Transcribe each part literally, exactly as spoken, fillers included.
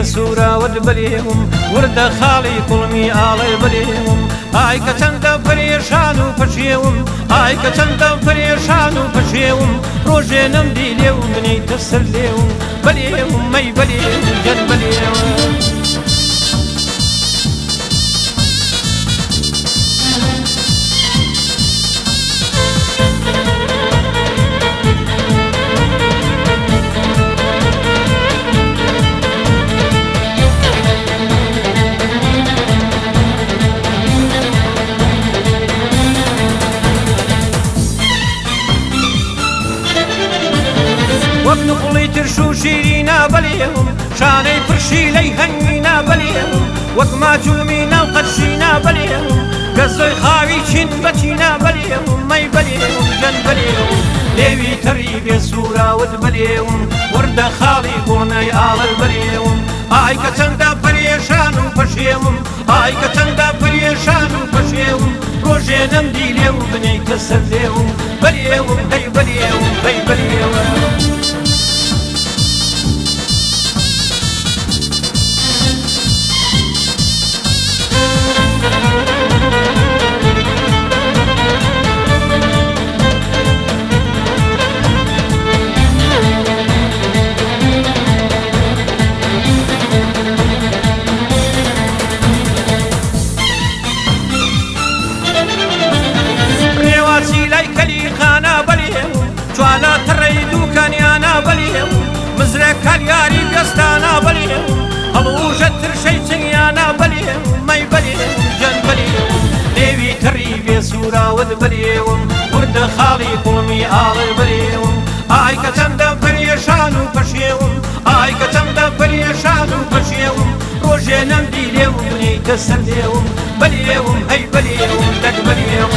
بێسوورەوەت بەلێوم وردە خاڵی کوڵمی ئاڵێ بەلێوم ئای کە چەندە پرێشان و پەشێوم ئای کە چەندە پرێشان و پەشێوم ڕۆژێ نەمدی لێو بنیتە سەر لێوم بەلێوم مەی بەلێوم گەن بەلێوم وەک نقڵی ترش و شیرینە بەلێوم شانەی پرشی لەی هەنگینە بەلێوم وەک ماجومی ناو قەرشینە بەلێوم گەزۆی خاوی چین بەچینە بەلێوم مەی بەلێوم گەن بەلێوم لێوی تەری بێسوورەوت بەلێوم وردە خاڵی گۆنەی ئاڵە بەلێوم ئای کە چەندە پرێشان و پەشێوم ئای کە چەندە پرێشان و پەشێوم ڕۆژێ نەمدی لێو بنیتە سەر لێوم بەلێوم هەی بەلێوم هەی بەلێوم جوانا تڕی دووکانیانە بەلێم مزرێک کاریاری گەستانە بەلێم هەڵوژە ترشەی چنگیانە بەلێم مەی بەلێم گەن بەلێم لێوی تڕی بێسوورەوت بەلێوم وردە خاڵی کوڵمی ئاڵێ بەلێوم ئای کە چەندە پرێشان و پەشێوم ئای کە چەندە پرێشان و پەشێوم ڕۆژێ نەمدی لێو بنیتە سەر لێوم بەلێوم هەی بەلێوم دەک بەلێوم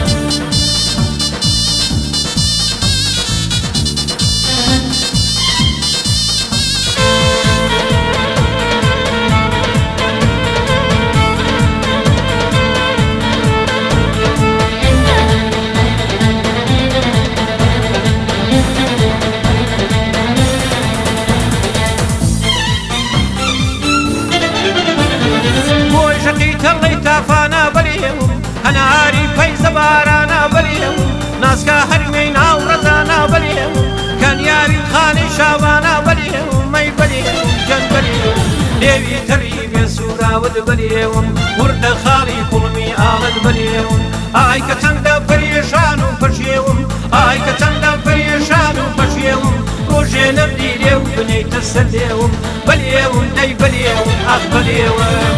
تەڵی تافانە بەلێوم هەناری پەیزە بارانە بەلێوم ناسکە هەرمەی ناو ڕەزانە بەلێوم کەنیاری خانی شاوانە بەلێوم مەی بەلێوم گەن بەلێوم لێوی تەری بێسوورەوت بەلێوم وردە خاڵی کوڵمی ئاڵەت بەلێوم ئای کە چەندە پرێشان و پەشێوم ئای کە چەندە پرێشان و پەشێوم ڕۆژێ نەمدی لێو بنیتە سەر لێوم بەلێوم دەی بەلێوم ئەخ بەلێوم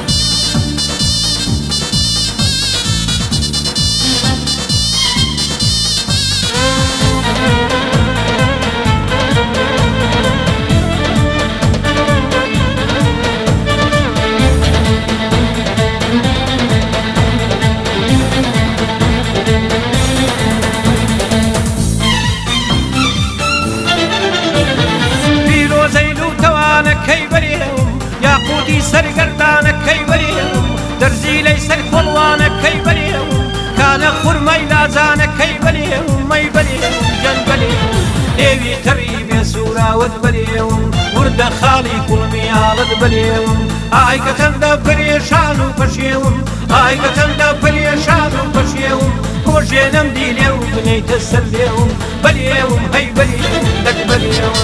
کەی بەلێوم یاقوتی سەرگەردانە کەی بەلێوم دەرزی لەی سەر کۆڵوانە کەی بەلێوم کانە خوڕمەی لازانە کەی بەلێوم مەی بەلێوم گەن بەلێوم لێوی تەری بێسوورەوت بەلێوم وردە خاڵی کوڵمی ئاڵەت بەلێوم ئای کە چەندە پرێشان و پەشێوم ئای کە چەندە پرێشان و پەشێوم ڕۆژێ نەمدی لێو بنیتە سەر لێوم بەلێوم هەی بەلێوم دەک بەلێوم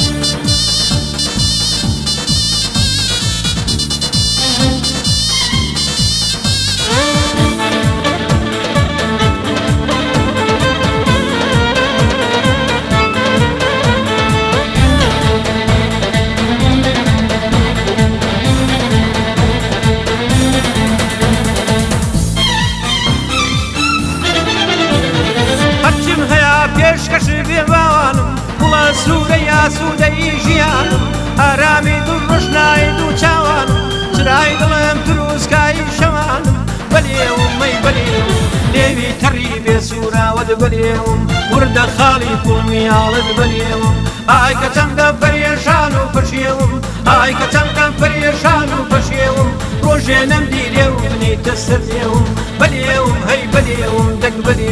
پێشکەش بێ باوانم وڵە سوودە یاسوودەی ژیانم ئارامی دوو ڕۆژنایی دوو چاوانم چرای دڵم دروستکایی شەوانم بەلێوم مەی بەلێوم لێوی تەری بێسوورەوت بەلێوم وردە خاڵی کوڵمی ئاڵەت بەلێوم ئای کە چەندە پەرێشان و پەشێوم ئای کە چەندە پەرێشان و پەشێوم ڕۆژێ نەمدی لێو بنیتە سەر لێوم بەلێوم هەی بەلێوم دەک بەلێوم